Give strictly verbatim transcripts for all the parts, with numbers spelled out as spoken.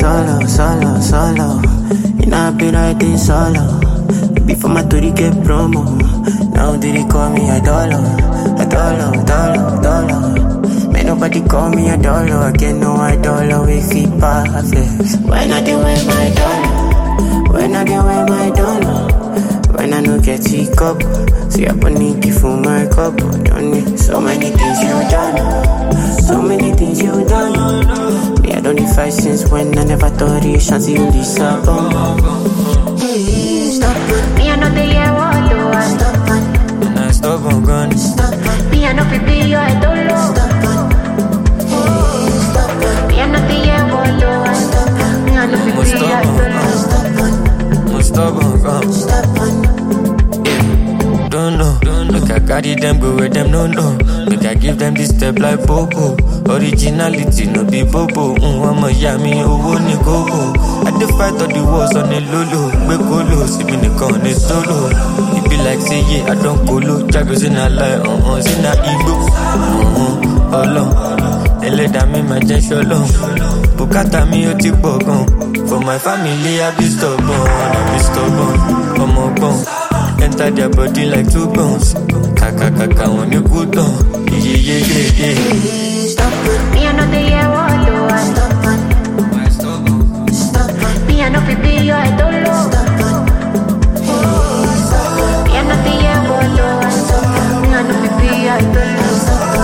solo, solo, solo. You know I be like this solo. Before my three get promo. Now did they call me a dollar, a dollar, dollar, dollar. May nobody call me a dollar. I get no I dollar with it perfect. When I do wear my dollar, when I do wear my dollar. When I no get it cup, see I need it for my cup. Don't need so many things you done, so many things you done. Me I don't need fight since when I never thought it chance you disappoint. Hey, stop it. Me I know the year what you want. Stop it. And I stop on gun. Stop it. Me I know fi be your idol. Stop it. Hey, stop it. Me I know the year what you want. Stop it. Me I know fi be your idol. Stop it. Stop on gun. Stop it. Don't know, look I carry them go where them no know. Make I give them this step like Bobo. Originality no be Bobo. Mm, I'm a yummy, oh ni go-go. I dey fight all the wars on the lolo. We go see me nìkan ní solo. It be like say yeah, I don't go low. Jagos in a lie, uh-uh, sin a ego. Uh-uh, ọlọ́run, ẹlẹ́dàá mi máa jẹ́ ṣọlọ́run. Bùkátà mi ó ti pọ̀ gan. For my family I be stubborn, I be stubborn. Ọmọ ọgbọ́n. Enter their body like two guns. Kaka kaka when you go down. Yeah yeah yeah yeah. Stop it. Me I know the year what you want. Stop it. Stop it. Me I know fi be your idol. Stop it. Stop it. Me I know the year what you want. Me I know fi be your idol.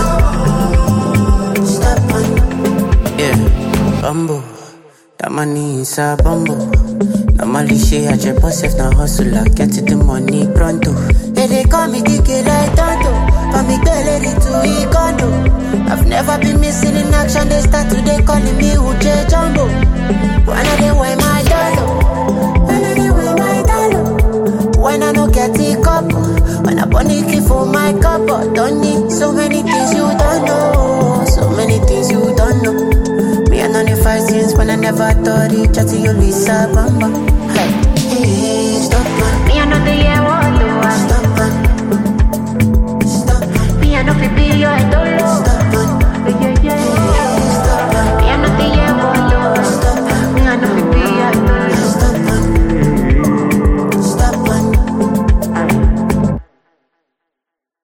Stop it. Yeah, bumble. That money is a bumble. Normally she had your boss if not hustle. I get to the money pronto. Yeah, they call me Kiki like Tonto. For me girl ready to eat condo. I've never been missing in action. They start today calling me Uche Jumbo. When I they wear my dollar, when I they wear my dollar. When I no get it cup, when I bunny key for my cup. Don't need so many things you don't know. So many things you don't know. Me and only five since when I never thought it. Chatty you Lisa Bamba.